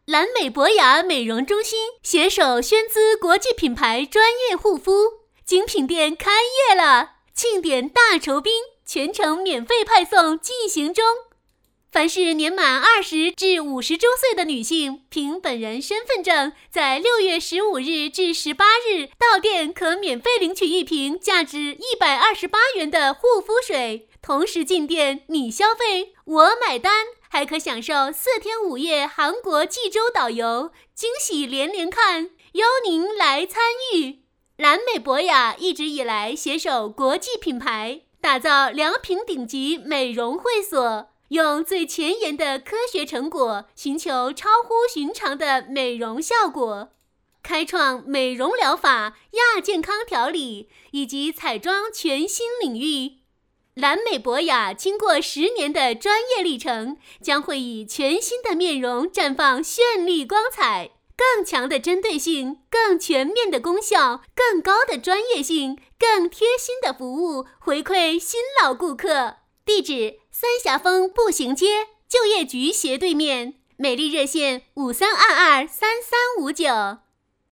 蓝美博雅美容中心携手宣资国际品牌专业护肤精品店开业了，庆典大酬宾，全程免费派送进行中。凡是年满20至50周岁的女性，凭本人身份证，在6月15日至18日到店可免费领取一瓶价值128元的护肤水，同时进店你消费我买单，还可享受4天5夜韩国济州导游，惊喜连连看，邀您来参与。蓝美博雅一直以来携手国际品牌，打造良品顶级美容会所，用最前沿的科学成果，寻求超乎寻常的美容效果，开创美容疗法、亚健康调理以及彩妆全新领域。蓝美博雅经过10年的专业历程，将会以全新的面容绽放绚丽光彩，更强的针对性，更全面的功效，更高的专业性，更贴心的服务，回馈新老顾客。地址：三峡峰步行街就业局斜对面，美丽热线53223359。